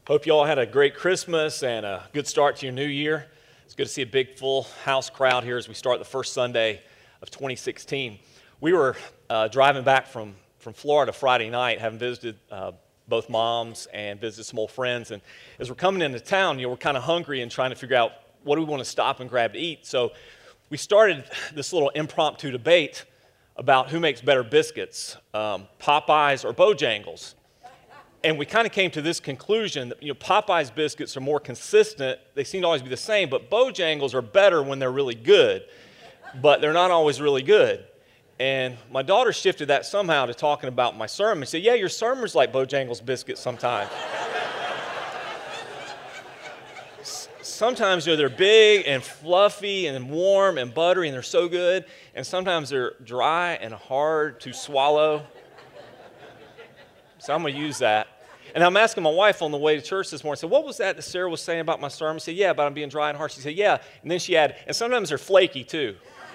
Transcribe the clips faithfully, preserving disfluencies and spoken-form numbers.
Hope you all had a great Christmas and a good start to your new year. It's good to see a big full house crowd here as we start the first Sunday of twenty sixteen. We were uh, driving back from, from Florida Friday night, having visited uh, both moms and visited some old friends. And as we're coming into town, you know, we're kind of hungry and trying to figure out what do we want to stop and grab to eat. So we started this little impromptu debate about who makes better biscuits, um, Popeyes or Bojangles. And we kind of came to this conclusion that, you know, Popeye's biscuits are more consistent. They seem to always be the same, but Bojangles are better when they're really good, but they're not always really good. And my daughter shifted that somehow to talking about my sermon. She said, yeah, your sermon's like Bojangles biscuits sometimes. Sometimes, you know, they're big and fluffy and warm and buttery and they're so good. And sometimes they're dry and hard to swallow. So I'm going to use that. And I'm asking my wife on the way to church this morning, I said, what was that that Sarah was saying about my sermon? I said, yeah, about them being dry and hard. She said, yeah. And then she added, and sometimes they're flaky too.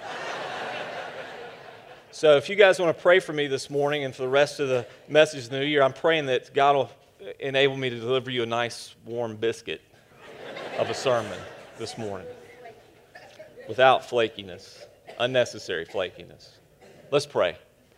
So if you guys want to pray for me this morning and for the rest of the message of the new year, I'm praying that God will enable me to deliver you a nice warm biscuit of a sermon this morning without flakiness, unnecessary flakiness. Let's pray.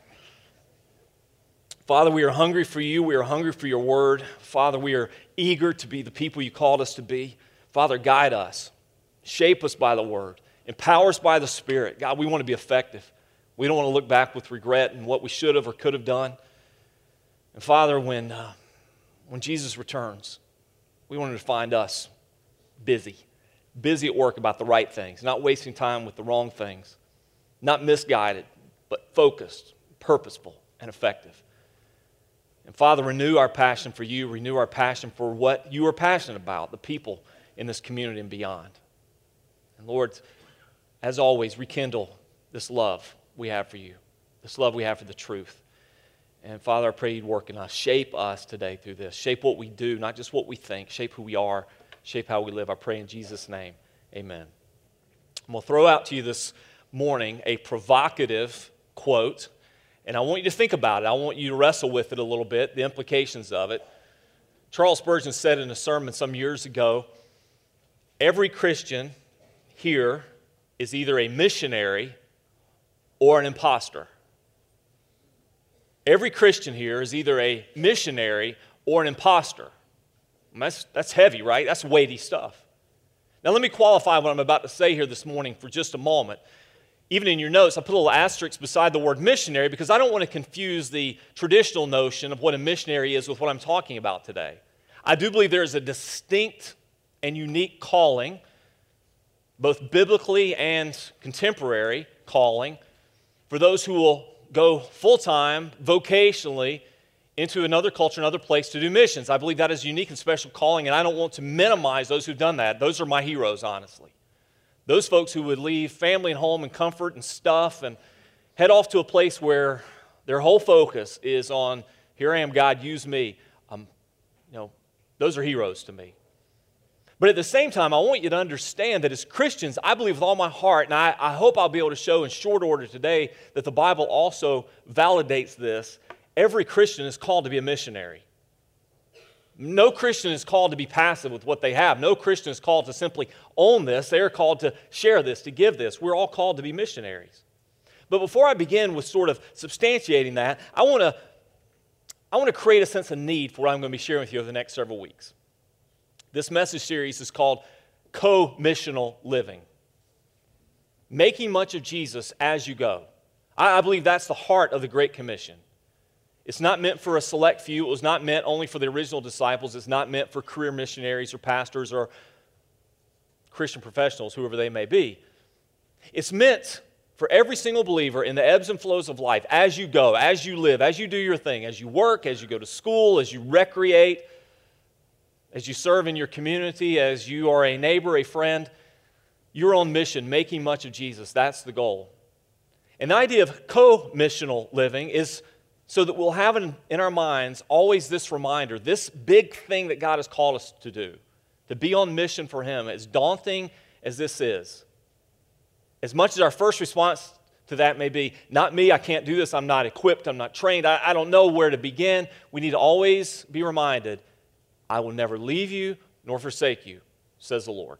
Father, we are hungry for you. We are hungry for your word. Father, we are eager to be the people you called us to be. Father, guide us. Shape us by the word. Empower us by the Spirit. God, we want to be effective. We don't want to look back with regret and what we should have or could have done. And Father, when, uh, when Jesus returns, we want him to find us busy. Busy at work about the right things, not wasting time with the wrong things, not misguided, but focused, purposeful, and effective. And Father, renew our passion for you, renew our passion for what you are passionate about, the people in this community and beyond. And Lord, as always, rekindle this love we have for you, this love we have for the truth. And Father, I pray you'd work in us, shape us today through this, shape what we do, not just what we think, shape who we are, shape how we live. I pray in Jesus' name, amen. I'm going to throw out to you this morning a provocative quote. And I want you to think about it. I want you to wrestle with it a little bit, the implications of it. Charles Spurgeon said in a sermon some years ago, every Christian here is either a missionary or an imposter. Every Christian here is either a missionary or an imposter. That's, that's heavy, right? That's weighty stuff. Now let me qualify what I'm about to say here this morning for just a moment. Even in your notes, I put a little asterisk beside the word missionary because I don't want to confuse the traditional notion of what a missionary is with what I'm talking about today. I do believe there is a distinct and unique calling, both biblically and contemporary calling, for those who will go full-time, vocationally, into another culture, another place to do missions. I believe that is a unique and special calling, and I don't want to minimize those who've done that. Those are my heroes, honestly. Those folks who would leave family and home and comfort and stuff and head off to a place where their whole focus is on, here I am, God, use me. Um, you know, those are heroes to me. But at the same time, I want you to understand that as Christians, I believe with all my heart, and I, I hope I'll be able to show in short order today that the Bible also validates this. Every Christian is called to be a missionary. No Christian is called to be passive with what they have. No Christian is called to simply own this. They are called to share this, to give this. We're all called to be missionaries. But before I begin with sort of substantiating that, I want to I want to create a sense of need for what I'm going to be sharing with you over the next several weeks. This message series is called Co-Missional Living. Making much of Jesus as you go. I, I believe that's the heart of the Great Commission. It's not meant for a select few. It was not meant only for the original disciples. It's not meant for career missionaries or pastors or Christian professionals, whoever they may be. It's meant for every single believer in the ebbs and flows of life, as you go, as you live, as you do your thing, as you work, as you go to school, as you recreate, as you serve in your community, as you are a neighbor, a friend. You're on mission, making much of Jesus. That's the goal. And the idea of co-missional living is so that we'll have in, in our minds always this reminder, this big thing that God has called us to do, to be on mission for Him, as daunting as this is. As much as our first response to that may be, not me, I can't do this, I'm not equipped, I'm not trained, I, I don't know where to begin, we need to always be reminded, I will never leave you nor forsake you, says the Lord.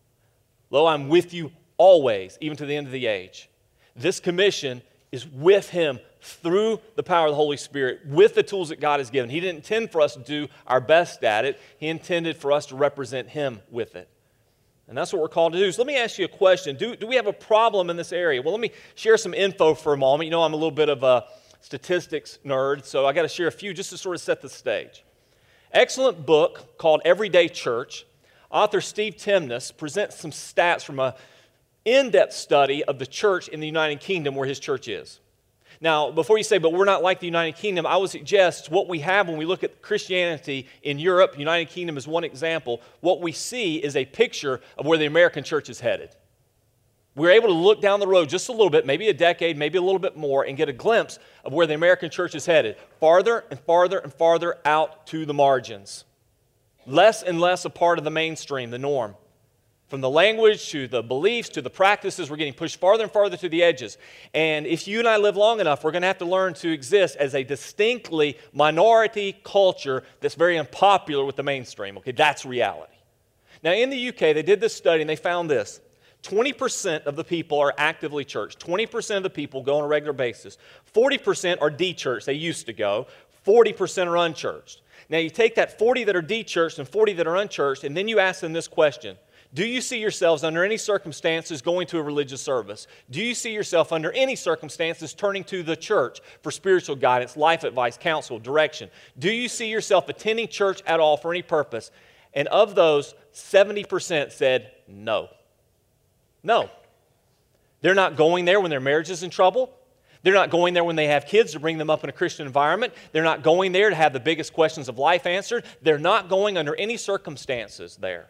Lo, I'm with you always, even to the end of the age. This commission is with him through the power of the Holy Spirit, with the tools that God has given. He didn't intend for us to do our best at it. He intended for us to represent him with it. And that's what we're called to do. So let me ask you a question. Do, do we have a problem in this area? Well, let me share some info for a moment. You know, I'm a little bit of a statistics nerd, so I got to share a few just to sort of set the stage. Excellent book called Everyday Church. Author Steve Timness presents some stats from a in-depth study of the church in the United Kingdom where his church is. Now, before you say, but we're not like the United Kingdom, I would suggest what we have when we look at Christianity in Europe, United Kingdom is one example, what we see is a picture of where the American church is headed. We're able to look down the road just a little bit, maybe a decade, maybe a little bit more, and get a glimpse of where the American church is headed, farther and farther and farther out to the margins. Less and less a part of the mainstream, the norm. From the language to the beliefs to the practices, we're getting pushed farther and farther to the edges. And if you and I live long enough, we're going to have to learn to exist as a distinctly minority culture that's very unpopular with the mainstream. Okay, that's reality. Now, in the U K, they did this study and they found this. twenty percent of the people are actively churched. twenty percent of the people go on a regular basis. forty percent are de-churched. They used to go. forty percent are unchurched. Now, you take that forty that are de-churched and forty that are unchurched, and then you ask them this question. Do you see yourselves under any circumstances going to a religious service? Do you see yourself under any circumstances turning to the church for spiritual guidance, life advice, counsel, direction? Do you see yourself attending church at all for any purpose? And of those, seventy percent said no. No. They're not going there when their marriage is in trouble. They're not going there when they have kids to bring them up in a Christian environment. They're not going there to have the biggest questions of life answered. They're not going under any circumstances there.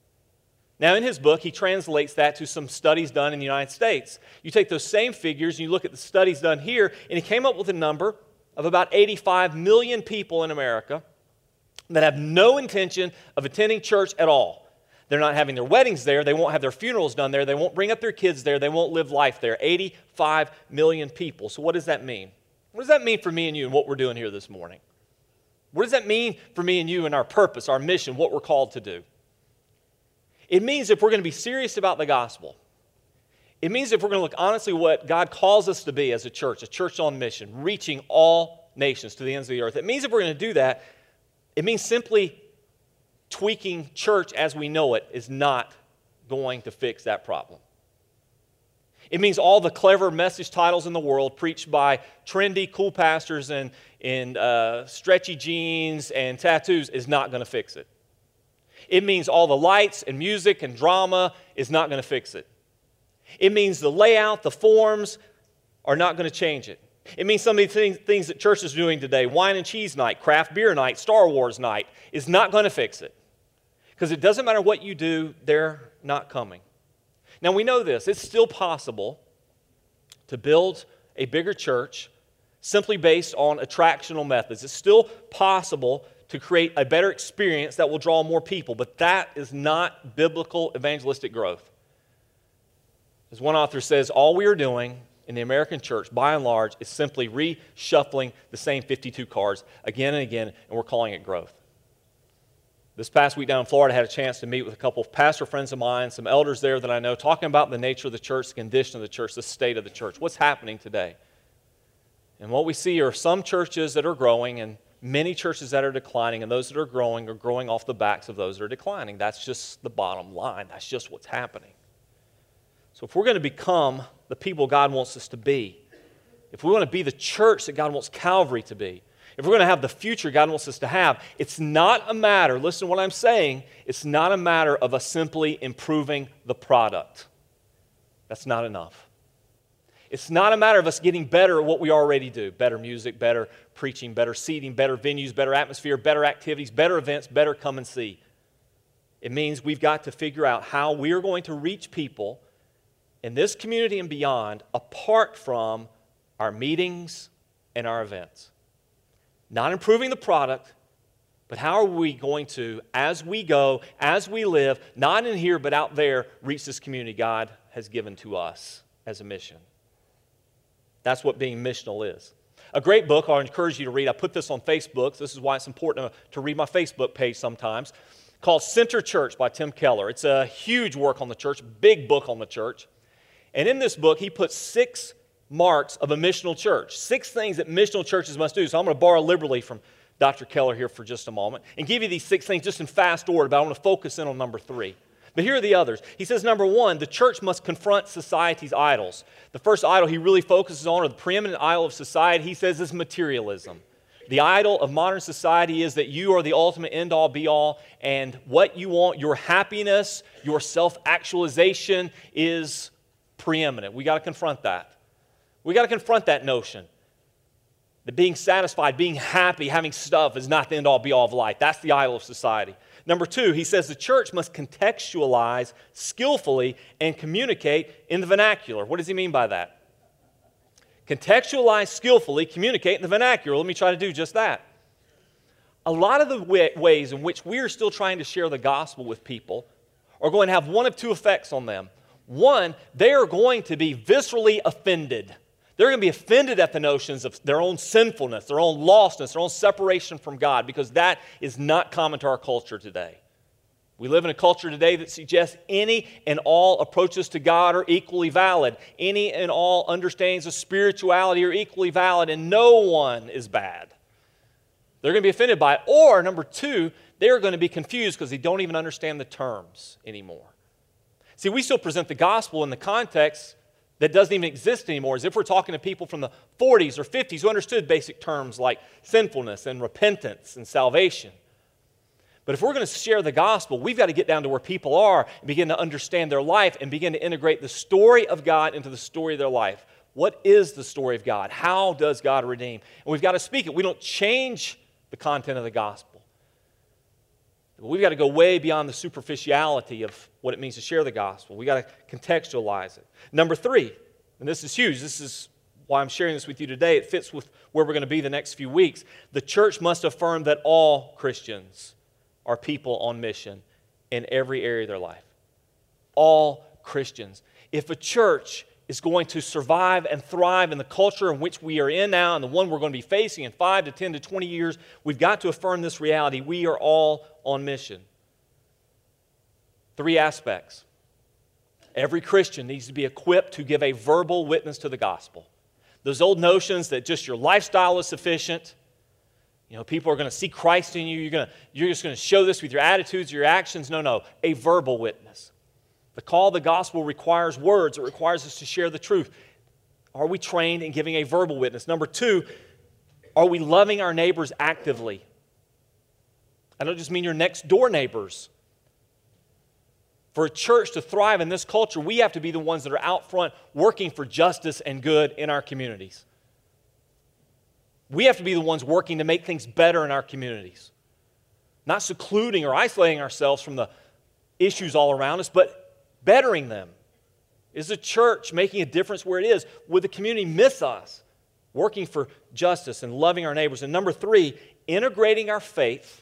Now, in his book, he translates that to some studies done in the United States. You take those same figures and you look at the studies done here, and he came up with a number of about eighty-five million people in America that have no intention of attending church at all. They're not having their weddings there. They won't have their funerals done there. They won't bring up their kids there. They won't live life there. eighty-five million people. So what does that mean? What does that mean for me and you and what we're doing here this morning? What does that mean for me and you and our purpose, our mission, what we're called to do? It means if we're going to be serious about the gospel, it means if we're going to look honestly what God calls us to be as a church, a church on mission, reaching all nations to the ends of the earth. It means if we're going to do that, it means simply tweaking church as we know it is not going to fix that problem. It means all the clever message titles in the world preached by trendy, cool pastors in, in uh, stretchy jeans and tattoos is not going to fix it. It means all the lights and music and drama is not going to fix it. It means the layout, the forms are not going to change it. It means some of the things, things that church is doing today, wine and cheese night, craft beer night, Star Wars night, is not going to fix it. Because it doesn't matter what you do, they're not coming. Now we know this. It's still possible to build a bigger church simply based on attractional methods. It's still possible to create a better experience that will draw more people, but that is not biblical evangelistic growth. As one author says, all we are doing in the American church, by and large, is simply reshuffling the same fifty-two cards again and again, and we're calling it growth. This past week down in Florida, I had a chance to meet with a couple of pastor friends of mine, some elders there that I know, talking about the nature of the church, the condition of the church, the state of the church, what's happening today. And what we see are some churches that are growing and many churches that are declining, and those that are growing are growing off the backs of those that are declining. That's just the bottom line. That's just what's happening. So if we're going to become the people God wants us to be, if we want to be the church that God wants Calvary to be, if we're going to have the future God wants us to have, it's not a matter, listen to what I'm saying, it's not a matter of us simply improving the product. That's not enough. It's not a matter of us getting better at what we already do. Better music, better preaching, better seating, better venues, better atmosphere, better activities, better events, better come and see. It means we've got to figure out how we are going to reach people in this community and beyond apart from our meetings and our events. Not improving the product, but how are we going to, as we go, as we live, not in here but out there, reach this community God has given to us as a mission. That's what being missional is. A great book I encourage you to read. I put this on Facebook. This is why it's important to, to read my Facebook page sometimes. Called Center Church by Tim Keller. It's a huge work on the church, big book on the church. And in this book, he puts six marks of a missional church, six things that missional churches must do. So I'm going to borrow liberally from Doctor Keller here for just a moment and give you these six things just in fast order, but I want to focus in on number three. But here are the others. He says, number one, the church must confront society's idols. The first idol he really focuses on, or the preeminent idol of society, he says is materialism. The idol of modern society is that you are the ultimate end-all, be-all, and what you want, your happiness, your self-actualization is preeminent. We got to confront that. We got to confront that notion that being satisfied, being happy, having stuff is not the end-all, be-all of life. That's the idol of society. Number two, he says the church must contextualize skillfully and communicate in the vernacular. What does he mean by that? Contextualize skillfully, communicate in the vernacular. Let me try to do just that. A lot of the way, ways in which we are still trying to share the gospel with people are going to have one of two effects on them. One, they are going to be viscerally offended. They're going to be offended at the notions of their own sinfulness, their own lostness, their own separation from God, because that is not common to our culture today. We live in a culture today that suggests any and all approaches to God are equally valid. Any and all understandings of spirituality are equally valid, and no one is bad. They're going to be offended by it. Or, number two, they're going to be confused because they don't even understand the terms anymore. See, we still present the gospel in the context that doesn't even exist anymore, as if we're talking to people from the forties or fifties who understood basic terms like sinfulness and repentance and salvation. But if we're going to share the gospel, we've got to get down to where people are and begin to understand their life and begin to integrate the story of God into the story of their life. What is the story of God? How does God redeem? And we've got to speak it. We don't change the content of the gospel. We've got to go way beyond the superficiality of what it means to share the gospel. We've got to contextualize it. Number three, and this is huge. This is why I'm sharing this with you today. It fits with where we're going to be the next few weeks. The church must affirm that all Christians are people on mission in every area of their life. All Christians. If a church is going to survive and thrive in the culture in which we are in now and the one we're going to be facing in five to ten to twenty years, we've got to affirm this reality. We are all on mission. Three aspects. Every Christian needs to be equipped to give a verbal witness to the gospel. Those old notions that just your lifestyle is sufficient, you know, people are going to see Christ in you, you're, going to, you're just going to show this with your attitudes, your actions. No, no, a verbal witness. The call of the gospel requires words. It requires us to share the truth. Are we trained in giving a verbal witness? Number two, are we loving our neighbors actively? I don't just mean your next door neighbors. For a church to thrive in this culture, we have to be the ones that are out front working for justice and good in our communities. We have to be the ones working to make things better in our communities. Not secluding or isolating ourselves from the issues all around us, but bettering them. Is the church making a difference where it is? Would the community miss us? Working for justice and loving our neighbors. And number three, integrating our faith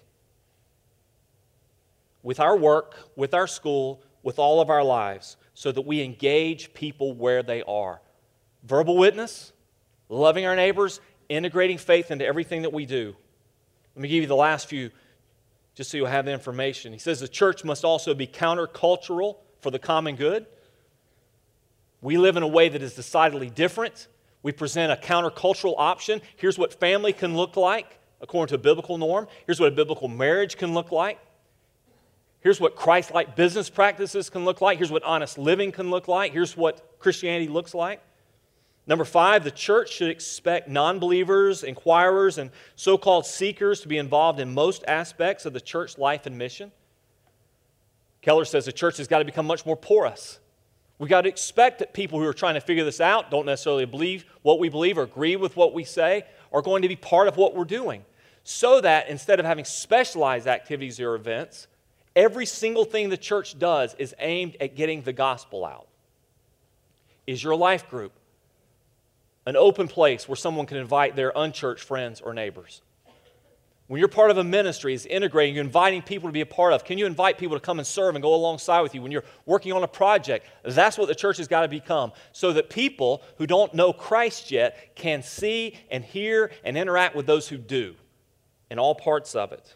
with our work, with our school, with all of our lives, so that we engage people where they are. Verbal witness, loving our neighbors, integrating faith into everything that we do. Let me give you the last few, just so you'll have the information. He says the church must also be countercultural for the common good. We live in a way that is decidedly different. We present a countercultural option. Here's what family can look like according to a biblical norm. Here's what a biblical marriage can look like. Here's what Christ-like business practices can look like. Here's what honest living can look like. Here's what Christianity looks like. Number five, the church should expect non-believers, inquirers, and so-called seekers to be involved in most aspects of the church life and mission. Keller says the church has got to become much more porous. We've got to expect that people who are trying to figure this out, don't necessarily believe what we believe or agree with what we say, are going to be part of what we're doing. So that instead of having specialized activities or events, every single thing the church does is aimed at getting the gospel out. Is your life group an open place where someone can invite their unchurched friends or neighbors? When you're part of a ministry, it's integrating, you're inviting people to be a part of. Can you invite people to come and serve and go alongside with you? When you're working on a project, that's what the church has got to become, so that people who don't know Christ yet can see and hear and interact with those who do in all parts of it.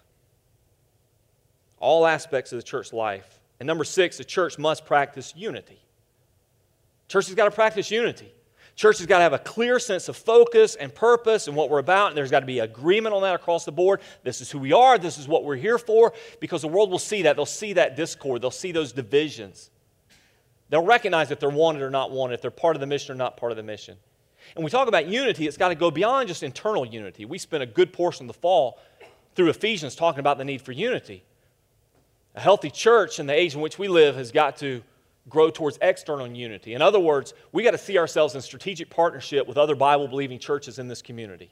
All aspects of the church life. And number six, the church must practice unity. Church has got to practice unity. Church has got to have a clear sense of focus and purpose and what we're about, and there's got to be agreement on that across the board. This is who we are. This is what we're here for, because the world will see that. They'll see that discord. They'll see those divisions. They'll recognize if they're wanted or not wanted, if they're part of the mission or not part of the mission. And when we talk about unity, it's got to go beyond just internal unity. We spent a good portion of the fall through Ephesians talking about the need for unity. A healthy church in the age in which we live has got to grow towards external unity. In other words, we got to see ourselves in strategic partnership with other Bible-believing churches in this community.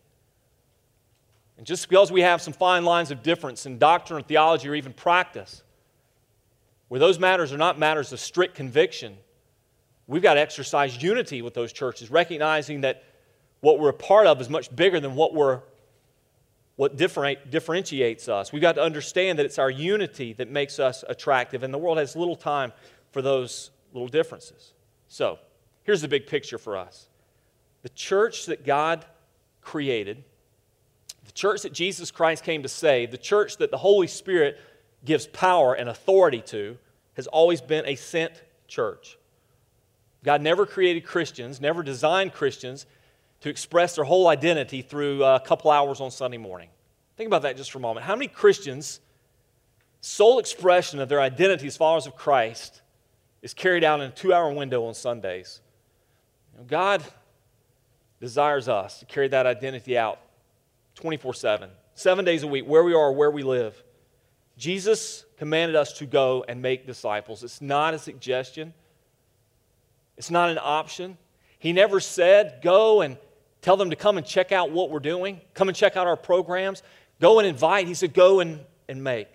And just because we have some fine lines of difference in doctrine or theology or even practice, where those matters are not matters of strict conviction, we've got to exercise unity with those churches, recognizing that what we're a part of is much bigger than what we're what different, differentiates us. We've got to understand that it's our unity that makes us attractive, and the world has little time for those little differences. So, here's the big picture for us. The church that God created, the church that Jesus Christ came to save, the church that the Holy Spirit gives power and authority to, has always been a sent church. God never created Christians, never designed Christians to express their whole identity through a couple hours on Sunday morning. Think about that just for a moment. How many Christians' sole expression of their identity as followers of Christ is carried out in a two-hour window on Sundays? You know, God desires us to carry that identity out twenty-four seven, seven days a week, where we are, where we live. Jesus commanded us to go and make disciples. It's not a suggestion. It's not an option. He never said, go and tell them to come and check out what we're doing. Come and check out our programs. Go and invite. He said, go and, and make.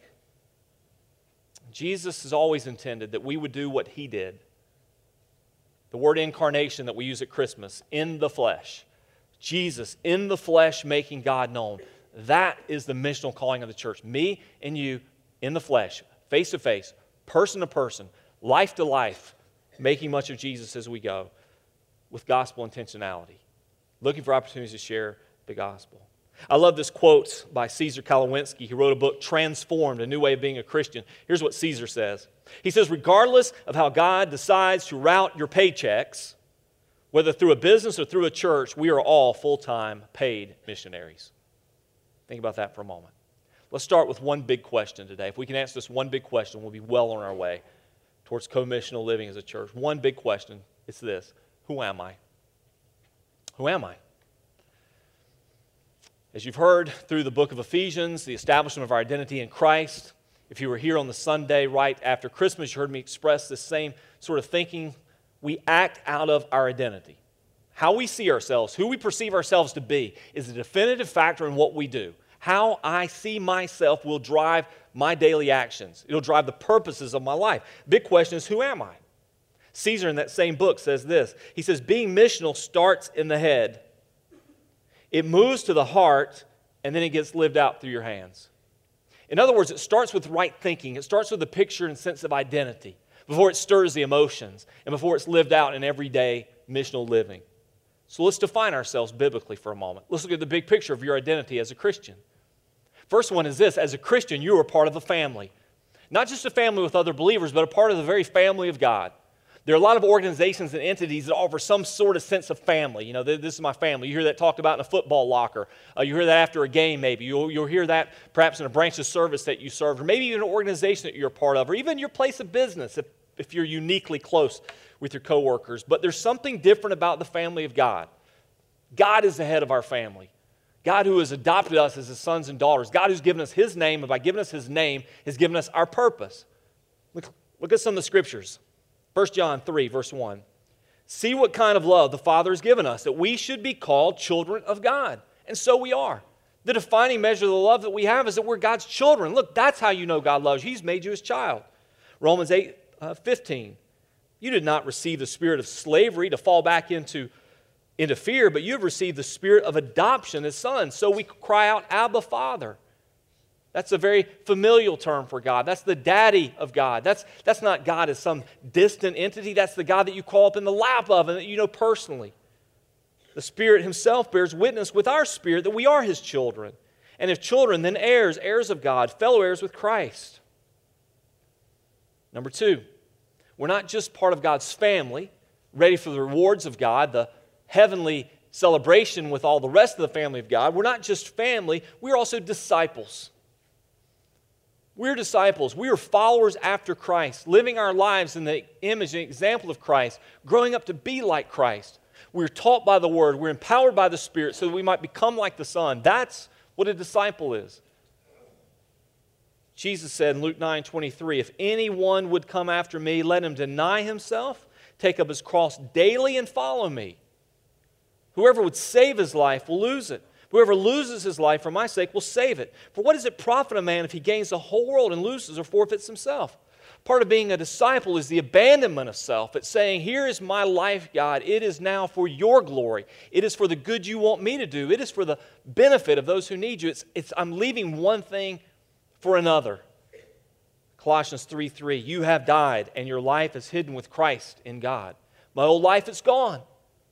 Jesus has always intended that we would do what He did. The word incarnation that we use at Christmas, in the flesh. Jesus in the flesh making God known. That is the missional calling of the church. Me and you in the flesh, face to face, person to person, life to life, making much of Jesus as we go with gospel intentionality. Looking for opportunities to share the gospel. I love this quote by Caesar Kalawinski. He wrote a book, Transformed, A New Way of Being a Christian. Here's what Caesar says. He says, regardless of how God decides to route your paychecks, whether through a business or through a church, we are all full-time paid missionaries. Think about that for a moment. Let's start with one big question today. If we can answer this one big question, we'll be well on our way towards co-missional living as a church. One big question, it's this: who am I? Who am I? As you've heard through the book of Ephesians, the establishment of our identity in Christ. If you were here on the Sunday right after Christmas, you heard me express this same sort of thinking. We act out of our identity. How we see ourselves, who we perceive ourselves to be, is a definitive factor in what we do. How I see myself will drive my daily actions. It'll drive the purposes of my life. Big question is, who am I? Caesar in that same book says this. He says, being missional starts in the head. It moves to the heart, and then it gets lived out through your hands. In other words, it starts with right thinking. It starts with a picture and sense of identity before it stirs the emotions and before it's lived out in everyday missional living. So let's define ourselves biblically for a moment. Let's look at the big picture of your identity as a Christian. First one is this: as a Christian, you are part of a family. Not just a family with other believers, but a part of the very family of God. There are a lot of organizations and entities that offer some sort of sense of family. You know, this is my family. You hear that talked about in a football locker. Uh, you hear that after a game maybe. You'll, you'll hear that perhaps in a branch of service that you serve, or maybe even an organization that you're a part of, or even your place of business if, if you're uniquely close with your coworkers. But there's something different about the family of God. God is the head of our family. God who has adopted us as His sons and daughters. God who's given us His name, and by giving us His name, has given us our purpose. Look, look at some of the scriptures. First John three, verse one. See what kind of love the Father has given us, that we should be called children of God. And so we are. The defining measure of the love that we have is that we're God's children. Look, that's how you know God loves you. He's made you His child. Romans eight, fifteen. You did not receive the spirit of slavery to fall back into, into fear, but you have received the spirit of adoption as sons. So we cry out, Abba, Father. That's a very familial term for God. That's the daddy of God. That's, that's not God as some distant entity. That's the God that you crawl up in the lap of and that you know personally. The Spirit Himself bears witness with our spirit that we are His children. And if children, then heirs, heirs of God, fellow heirs with Christ. Number two, we're not just part of God's family, ready for the rewards of God, the heavenly celebration with all the rest of the family of God. We're not just family, we're also disciples. We're disciples. We are followers after Christ, living our lives in the image and example of Christ, growing up to be like Christ. We're taught by the Word. We're empowered by the Spirit so that we might become like the Son. That's what a disciple is. Jesus said in Luke nine twenty-three, if anyone would come after me, let him deny himself, take up his cross daily and follow me. Whoever would save his life will lose it. Whoever loses his life for my sake will save it. For what does it profit a man if he gains the whole world and loses or forfeits himself? Part of being a disciple is the abandonment of self. It's saying, here is my life, God. It is now for your glory. It is for the good you want me to do. It is for the benefit of those who need you. It's, it's I'm leaving one thing for another. Colossians three three, you have died and your life is hidden with Christ in God. My old life is gone.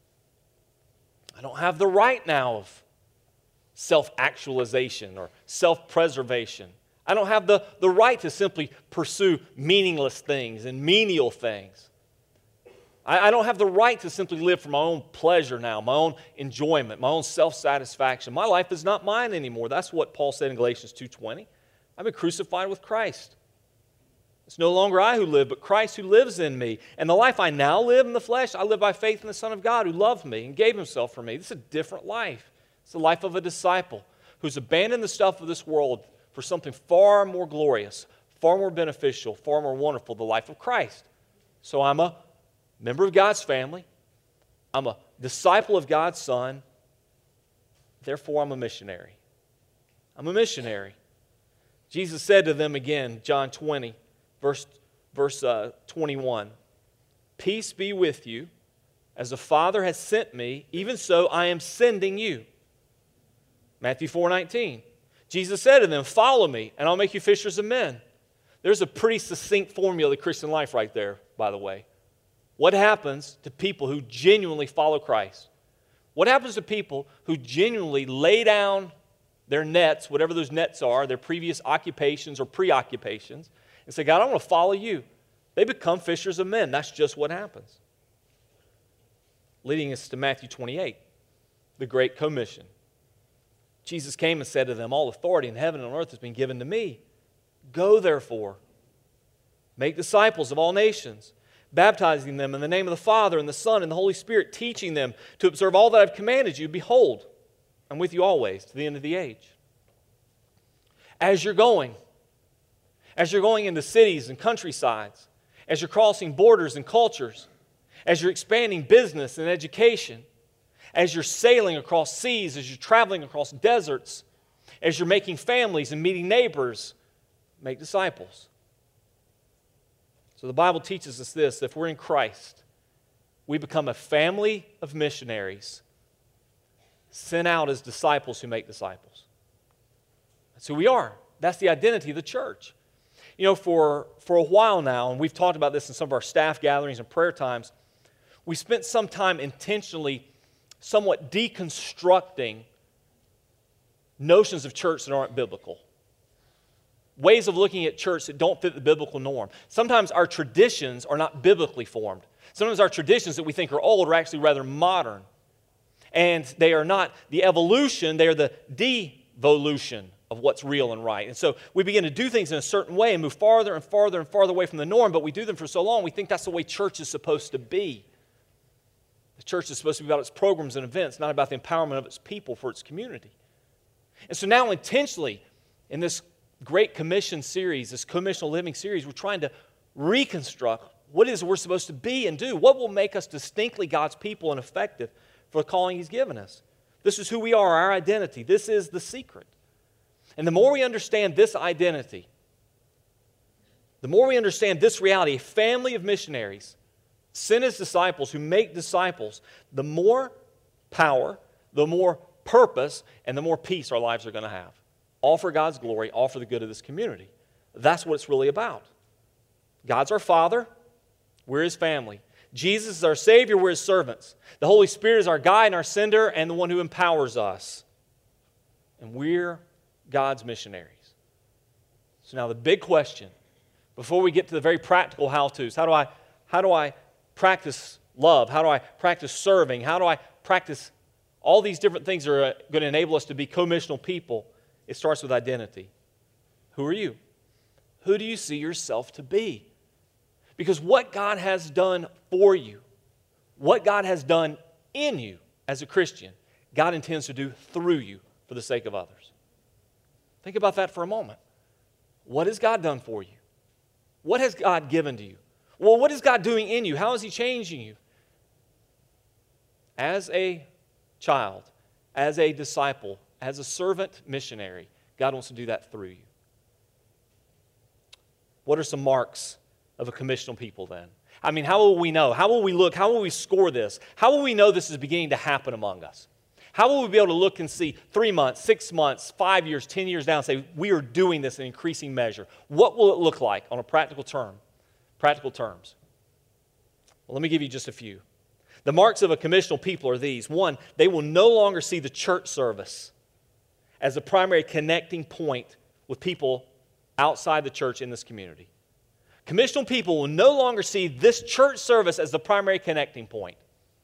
I don't have the right now of self-actualization or self-preservation. I don't have the, the right to simply pursue meaningless things and menial things. I, I don't have the right to simply live for my own pleasure now, my own enjoyment, my own self-satisfaction. My life is not mine anymore. That's what Paul said in Galatians two twenty. I've been crucified with Christ. It's no longer I who live, but Christ who lives in me. And the life I now live in the flesh, I live by faith in the Son of God who loved me and gave Himself for me. This is a different life. It's the life of a disciple who's abandoned the stuff of this world for something far more glorious, far more beneficial, far more wonderful, the life of Christ. So I'm a member of God's family. I'm a disciple of God's Son. Therefore, I'm a missionary. I'm a missionary. Jesus said to them again, John twenty, verse, verse uh, twenty-one, peace be with you. As the Father has sent me, even so I am sending you. Matthew four nineteen. Jesus said to them, follow me, and I'll make you fishers of men. There's a pretty succinct formula of the Christian life right there, by the way. What happens to people who genuinely follow Christ? What happens to people who genuinely lay down their nets, whatever those nets are, their previous occupations or preoccupations, and say, God, I want to follow you? They become fishers of men. That's just what happens. Leading us to Matthew twenty-eight, the Great Commission. Jesus came and said to them, all authority in heaven and on earth has been given to me. Go, therefore, make disciples of all nations, baptizing them in the name of the Father and the Son and the Holy Spirit, teaching them to observe all that I've commanded you. Behold, I'm with you always to the end of the age. As you're going, as you're going into cities and countrysides, as you're crossing borders and cultures, as you're expanding business and education, as you're sailing across seas, as you're traveling across deserts, as you're making families and meeting neighbors, make disciples. So the Bible teaches us this: if we're in Christ, we become a family of missionaries sent out as disciples who make disciples. That's who we are. That's the identity of the church. You know, for, for a while now, and we've talked about this in some of our staff gatherings and prayer times, we spent some time intentionally somewhat deconstructing notions of church that aren't biblical. Ways of looking at church that don't fit the biblical norm. Sometimes our traditions are not biblically formed. Sometimes our traditions that we think are old are actually rather modern. And they are not the evolution, they are the devolution of what's real and right. And so we begin to do things in a certain way and move farther and farther and farther away from the norm, but we do them for so long, we think that's the way church is supposed to be. The church is supposed to be about its programs and events, not about the empowerment of its people for its community. And so now intentionally, in this Great Commission series, this commissional living series, we're trying to reconstruct what it is we're supposed to be and do. What will make us distinctly God's people and effective for the calling He's given us. This is who we are, our identity. This is the secret. And the more we understand this identity, the more we understand this reality, a family of missionaries sent as disciples who make disciples, the more power, the more purpose, and the more peace our lives are going to have. all for God's glory, all for the good of this community. That's what it's really about. God's our Father. We're His family. Jesus is our Savior. We're His servants. The Holy Spirit is our guide and our sender and the one who empowers us. And we're God's missionaries. So now the big question, before we get to the very practical how-tos, how do I, how do I practice love? How do I practice serving? How do I practice all these different things that are going to enable us to be co-missional people? It starts with identity. Who are you? Who do you see yourself to be? Because what God has done for you, what God has done in you as a Christian, God intends to do through you for the sake of others. Think about that for a moment. What has God done for you? What has God given to you? Well, what is God doing in you? How is He changing you? As a child, as a disciple, as a servant missionary, God wants to do that through you. What are some marks of a commissional people then? I mean, how will we know? How will we look? How will we score this? How will we know this is beginning to happen among us? How will we be able to look and see three months, six months, five years, ten years down and say, we are doing this in increasing measure? What will it look like on a practical term? Practical terms. Well, let me give you just a few. The marks of a commissional people are these. One, they will no longer see the church service as the primary connecting point with people outside the church in this community. Commissional people will no longer see this church service as the primary connecting point.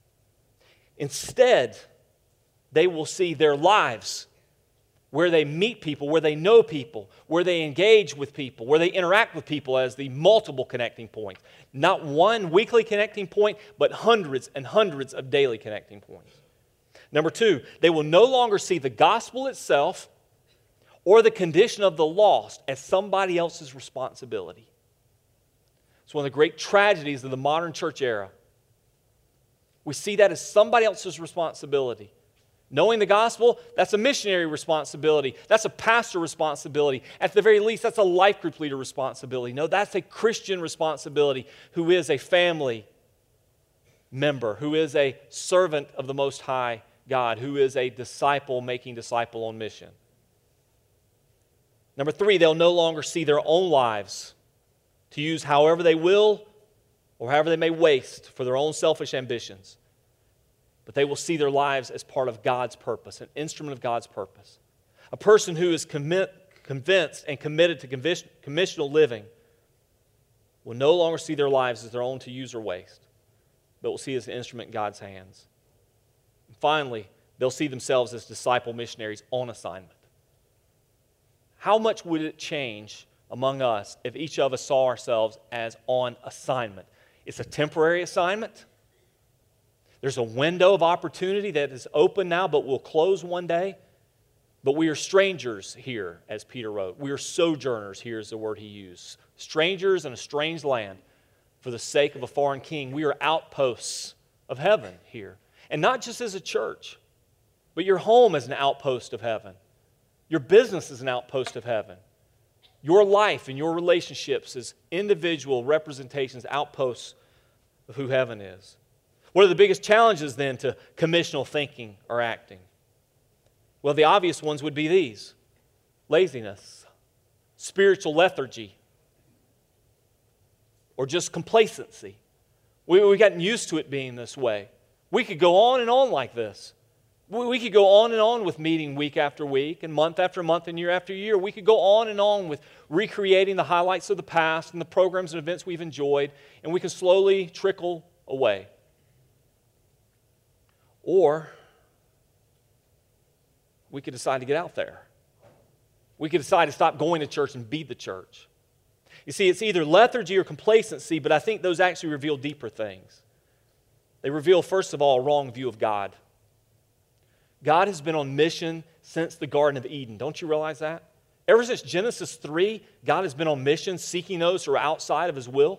Instead, they will see their lives, where they meet people, where they know people, where they engage with people, where they interact with people as the multiple connecting points. Not one weekly connecting point, but hundreds and hundreds of daily connecting points. Number two, they will no longer see the gospel itself or the condition of the lost as somebody else's responsibility. It's one of the great tragedies of the modern church era. We see that as somebody else's responsibility. Knowing the gospel, that's a missionary responsibility. That's a pastor responsibility. At the very least, that's a life group leader responsibility. No, that's a Christian responsibility who is a family member, who is a servant of the Most High God, who is a disciple making disciple on mission. Number three, they'll no longer see their own lives to use however they will or however they may waste for their own selfish ambitions. But they will see their lives as part of God's purpose, an instrument of God's purpose. A person who is commit, convinced and committed to commissional living will no longer see their lives as their own to use or waste, but will see it as an instrument in God's hands. And finally, they'll see themselves as disciple missionaries on assignment. How much would it change among us if each of us saw ourselves as on assignment? It's a temporary assignment. There's a window of opportunity that is open now but will close one day. But we are strangers here, as Peter wrote. We are sojourners here is the word he used. Strangers in a strange land for the sake of a foreign king. We are outposts of heaven here. And not just as a church, but your home is an outpost of heaven. Your business is an outpost of heaven. Your life and your relationships as individual representations, outposts of who heaven is. What are the biggest challenges then to commissional thinking or acting? Well, the obvious ones would be these: laziness, spiritual lethargy, or just complacency. We, we've gotten used to it being this way. We could go on and on like this. We, we could go on and on with meeting week after week and month after month and year after year. We could go on and on with recreating the highlights of the past and the programs and events we've enjoyed, and we can slowly trickle away. Or we could decide to get out there. We could decide to stop going to church and be the church. You see, it's either lethargy or complacency, but I think those actually reveal deeper things. They reveal, first of all, a wrong view of God. God has been on mission since the Garden of Eden. Don't you realize that? Ever since Genesis three, God has been on mission seeking those who are outside of His will.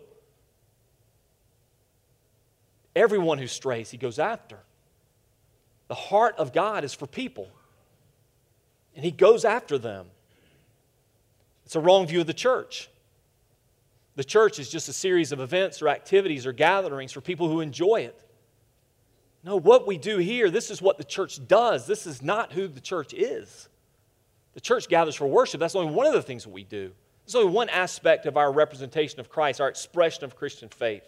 Everyone who strays, He goes after. The heart of God is for people, and He goes after them. It's a wrong view of the church. The church is just a series of events or activities or gatherings for people who enjoy it. No, what we do here, this is what the church does. This is not who the church is. The church gathers for worship. That's only one of the things that we do. It's only one aspect of our representation of Christ, our expression of Christian faith.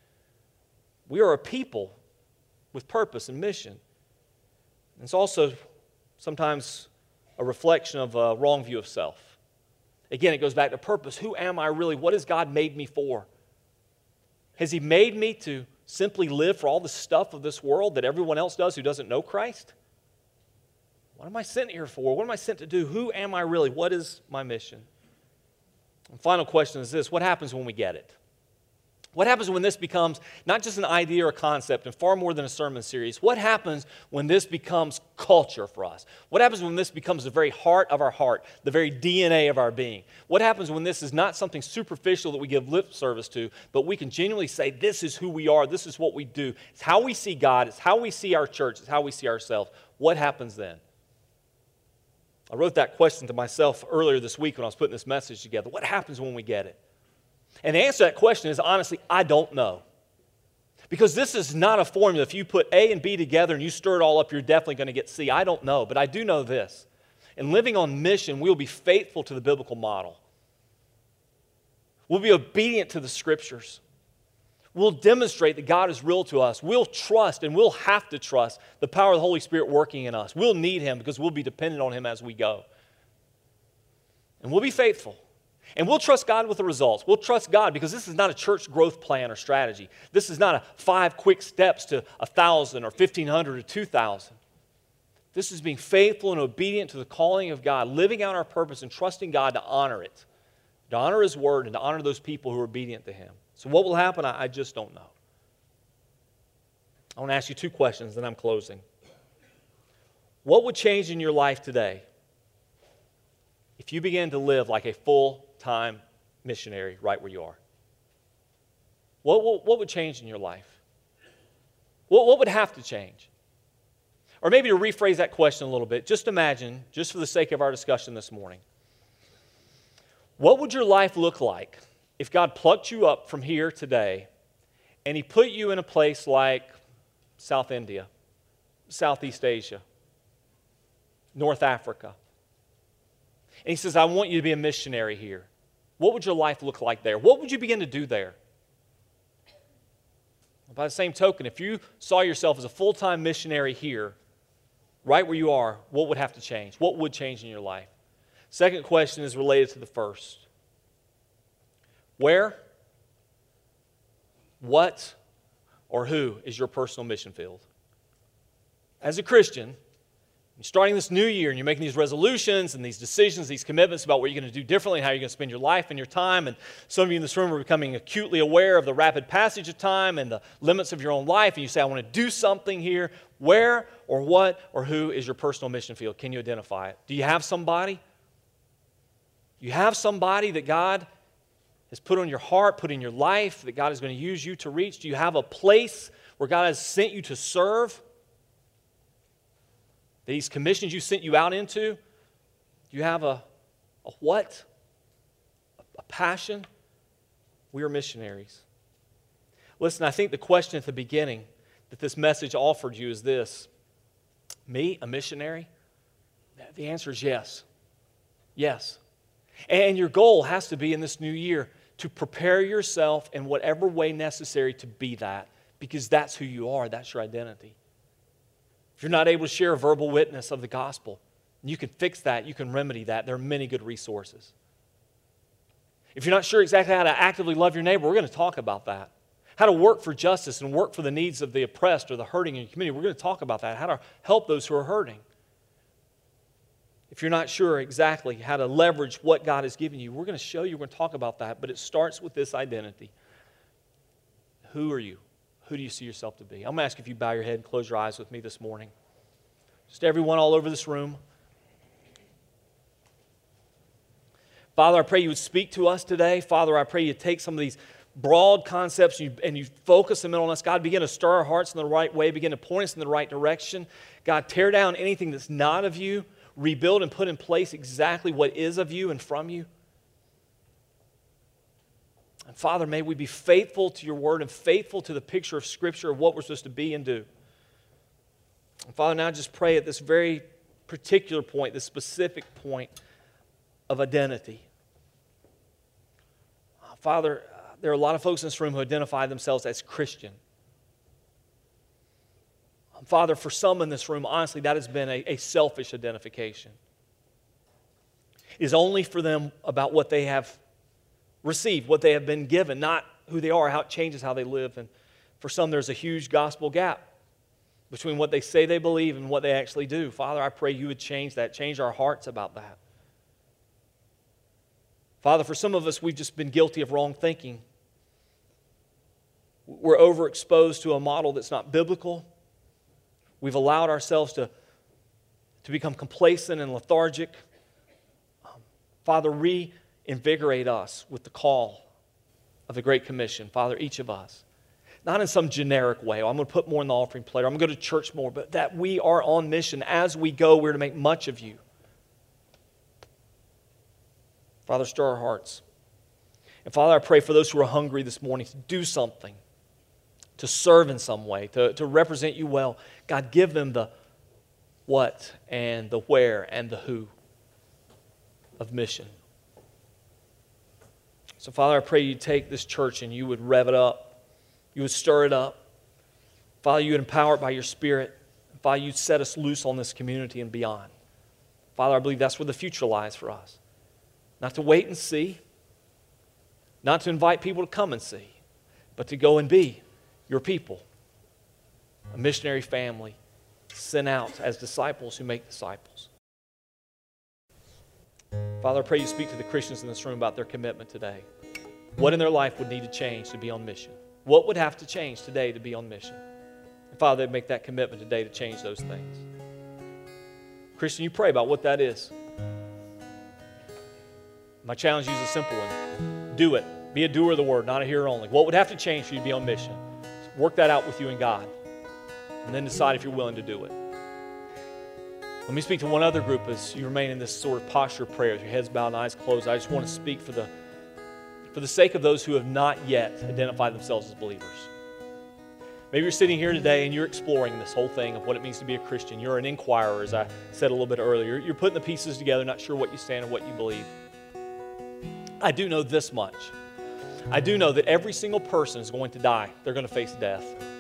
We are a people with purpose and mission. It's also sometimes a reflection of a wrong view of self. Again, it goes back to purpose. Who am I really? What has God made me for? Has He made me to simply live for all the stuff of this world that everyone else does who doesn't know Christ? What am I sent here for? What am I sent to do? Who am I really? What is my mission? And final question is this: what happens when we get it? What happens when this becomes not just an idea or a concept and far more than a sermon series? What happens when this becomes culture for us? What happens when this becomes the very heart of our heart, the very D N A of our being? What happens when this is not something superficial that we give lip service to, but we can genuinely say, this is who we are, this is what we do. It's how we see God, it's how we see our church, it's how we see ourselves. What happens then? I wrote that question to myself earlier this week when I was putting this message together. What happens when we get it? And the answer to that question is, honestly, I don't know. Because this is not a formula. If you put A and B together and you stir it all up, you're definitely going to get C. I don't know, but I do know this. In living on mission, we'll be faithful to the biblical model. We'll be obedient to the Scriptures. We'll demonstrate that God is real to us. We'll trust, and we'll have to trust, the power of the Holy Spirit working in us. We'll need Him because we'll be dependent on Him as we go. And we'll be faithful. And we'll trust God with the results. We'll trust God because this is not a church growth plan or strategy. This is not a five quick steps to one thousand or fifteen hundred or two thousand. This is being faithful and obedient to the calling of God, living out our purpose and trusting God to honor it, to honor His word and to honor those people who are obedient to Him. So what will happen, I, I just don't know. I want to ask you two questions, then I'm closing. What would change in your life today if you began to live like a full-time missionary right where you are? What, what, what would change in your life? What, what would have to change? Or maybe to rephrase that question a little bit, just imagine, just for the sake of our discussion this morning, what would your life look like if God plucked you up from here today and He put you in a place like South India, Southeast Asia, North Africa, and He says, I want you to be a missionary here? What would your life look like there? What would you begin to do there? By the same token, if you saw yourself as a full-time missionary here, right where you are, what would have to change? What would change in your life? Second question is related to the first. Where, what, or who is your personal mission field? As a Christian, you're starting this new year and you're making these resolutions and these decisions, these commitments about what you're going to do differently, how you're going to spend your life and your time. And some of you in this room are becoming acutely aware of the rapid passage of time and the limits of your own life. And you say, I want to do something here. Where or what or who is your personal mission field? Can you identify it? Do you have somebody? You have somebody that God has put on your heart, put in your life, that God is going to use you to reach? Do you have a place where God has sent you to serve? That He's commissioned you, sent you out into? Do you have a, a what? A passion? We are missionaries. Listen, I think the question at the beginning that this message offered you is this: me, a missionary? The answer is yes. Yes. And your goal has to be in this new year to prepare yourself in whatever way necessary to be that, because that's who you are, that's your identity. If you're not able to share a verbal witness of the gospel, you can fix that, you can remedy that. There are many good resources. If you're not sure exactly how to actively love your neighbor, we're going to talk about that. How to work for justice and work for the needs of the oppressed or the hurting in your community, we're going to talk about that. How to help those who are hurting. If you're not sure exactly how to leverage what God has given you, we're going to show you, we're going to talk about that, but it starts with this identity. Who are you? Who do you see yourself to be? I'm going to ask if you bow your head and close your eyes with me this morning. Just everyone all over this room. Father, I pray you would speak to us today. Father, I pray you take some of these broad concepts and you, and you focus them in on us. God, begin to stir our hearts in the right way. Begin to point us in the right direction. God, tear down anything that's not of you. Rebuild and put in place exactly what is of you and from you. And Father, may we be faithful to your word and faithful to the picture of Scripture of what we're supposed to be and do. And Father, now I just pray at this very particular point, this specific point of identity. Father, there are a lot of folks in this room who identify themselves as Christian. Father, for some in this room, honestly, that has been a, a selfish identification. It is only for them about what they have received, what they have been given, not who they are, how it changes how they live. And for some, there's a huge gospel gap between what they say they believe and what they actually do. Father, I pray you would change that, change our hearts about that. Father, for some of us, we've just been guilty of wrong thinking. We're overexposed to a model that's not biblical. We've allowed ourselves to, to become complacent and lethargic. Um, Father, reinvigorate us with the call of the Great Commission. Father, each of us. Not in some generic way. Oh, I'm going to put more in the offering plate. Or I'm going to go to church more. But that we are on mission. As we go, we're to make much of you. Father, stir our hearts. And Father, I pray for those who are hungry this morning to do something, to serve in some way, to, to represent you well. God, give them the what and the where and the who of mission. So, Father, I pray you take this church and you would rev it up. You would stir it up. Father, you would empower it by your Spirit. Father, you'd set us loose on this community and beyond. Father, I believe that's where the future lies for us. Not to wait and see, not to invite people to come and see, but to go and be your people, a missionary family sent out as disciples who make disciples. Father, I pray you speak to the Christians in this room about their commitment today. What in their life would need to change to be on mission? What would have to change today to be on mission? And Father, they'd make that commitment today to change those things. Christian, you pray about what that is. My challenge to you is a simple one. Do it. Be a doer of the word, not a hearer only. What would have to change for you to be on mission? Work that out with you and God. And then decide if you're willing to do it. Let me speak to one other group as you remain in this sort of posture of prayer, with your heads bowed and eyes closed. I just want to speak for the, for the sake of those who have not yet identified themselves as believers. Maybe you're sitting here today and you're exploring this whole thing of what it means to be a Christian. You're an inquirer, as I said a little bit earlier. You're putting the pieces together, not sure what you stand and what you believe. I do know this much. I do know that every single person is going to die. They're going to face death.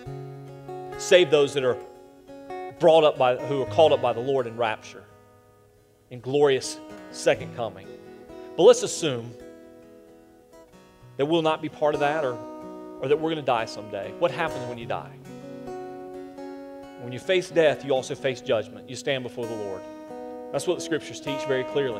Save those that are brought up by, who are called up by the Lord in rapture, in glorious second coming. But let's assume that we'll not be part of that, or, or that we're going to die someday. What happens when you die? When you face death, you also face judgment. You stand before the Lord. That's what the Scriptures teach very clearly.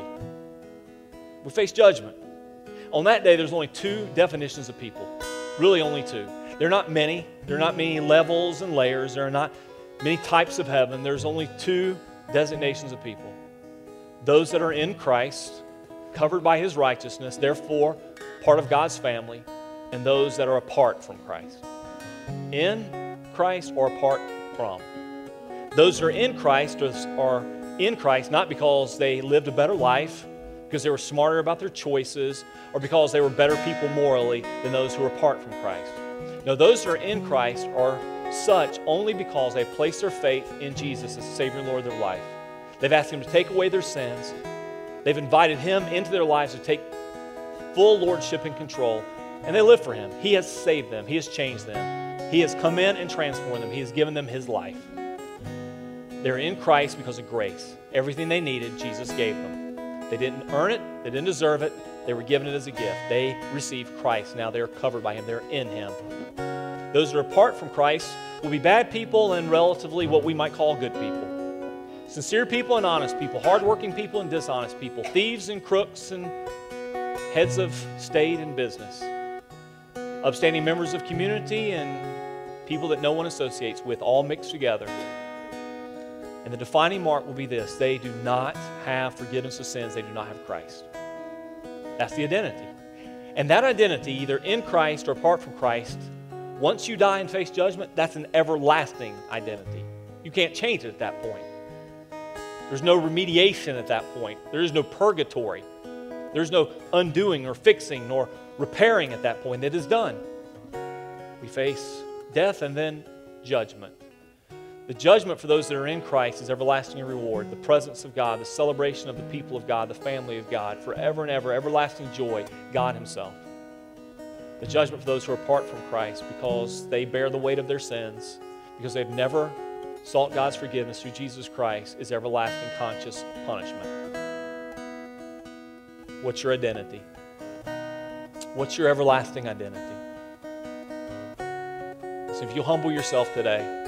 We face judgment. On that day, there's only two definitions of people. Really only two. There are not many. There are not many levels and layers. There are not many types of heaven. There's only two designations of people. Those that are in Christ, covered by His righteousness, therefore part of God's family, and those that are apart from Christ. In Christ or apart from. Those that are in Christ are in Christ not because they lived a better life, because they were smarter about their choices, or because they were better people morally than those who are apart from Christ. No, those who are in Christ are such only because they place their faith in Jesus as the Savior and Lord of their life. They've asked Him to take away their sins. They've invited Him into their lives to take full lordship and control, and they live for Him. He has saved them. He has changed them. He has come in and transformed them. He has given them His life. They're in Christ because of grace. Everything they needed, Jesus gave them. They didn't earn it. They didn't deserve it. They were given it as a gift. They received Christ. Now they're covered by Him. They're in Him. Those that are apart from Christ will be bad people and relatively what we might call good people. Sincere people and honest people. Hardworking people and dishonest people. Thieves and crooks and heads of state and business. Upstanding members of community and people that no one associates with, all mixed together. And the defining mark will be this: they do not have forgiveness of sins. They do not have Christ. That's the identity. And that identity, either in Christ or apart from Christ, once you die and face judgment, that's an everlasting identity. You can't change it at that point. There's no remediation at that point. There is no purgatory. There's no undoing or fixing nor repairing at that point. It is done. We face death and then judgment. The judgment for those that are in Christ is everlasting reward, the presence of God, the celebration of the people of God, the family of God, forever and ever, everlasting joy, God himself. The judgment for those who are apart from Christ because they bear the weight of their sins, because they've never sought God's forgiveness through Jesus Christ, is everlasting conscious punishment. What's your identity? What's your everlasting identity? So if you humble yourself today,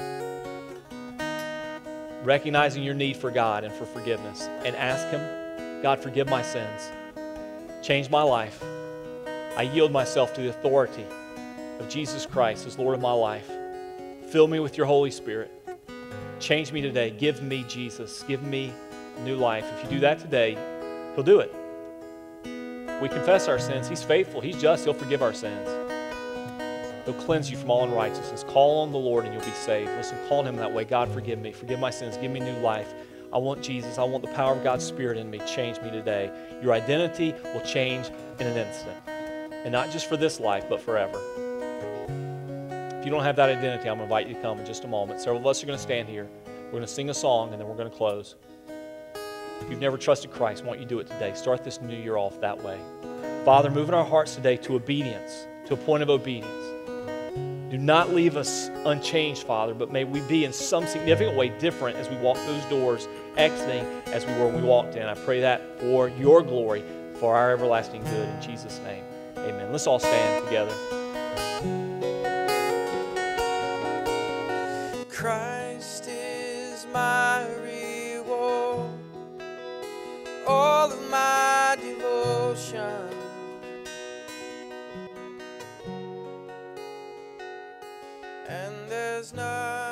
recognizing your need for God and for forgiveness, and ask him, God, forgive my sins. Change my life. I yield myself to the authority of Jesus Christ as Lord of my life. Fill me with your Holy Spirit. Change me today. Give me Jesus. Give me new life. If you do that today, he'll do it. We confess our sins. He's faithful. He's just. He'll forgive our sins. He'll cleanse you from all unrighteousness. Call on the Lord and you'll be saved. Listen, call on him that way. God, forgive me. Forgive my sins. Give me new life. I want Jesus. I want the power of God's Spirit in me. Change me today. Your identity will change in an instant. And not just for this life, but forever. If you don't have that identity, I'm going to invite you to come in just a moment. Several of us are going to stand here. We're going to sing a song, and then we're going to close. If you've never trusted Christ, why don't you do it today? Start this new year off that way. Father, move in our hearts today to obedience, to a point of obedience. Do not leave us unchanged, Father, but may we be in some significant way different as we walk those doors, exiting as we were when we walked in. I pray that for your glory, for our everlasting good. In Jesus' name, amen. Let's all stand together. Christ is my reward, all of my devotion. And there's none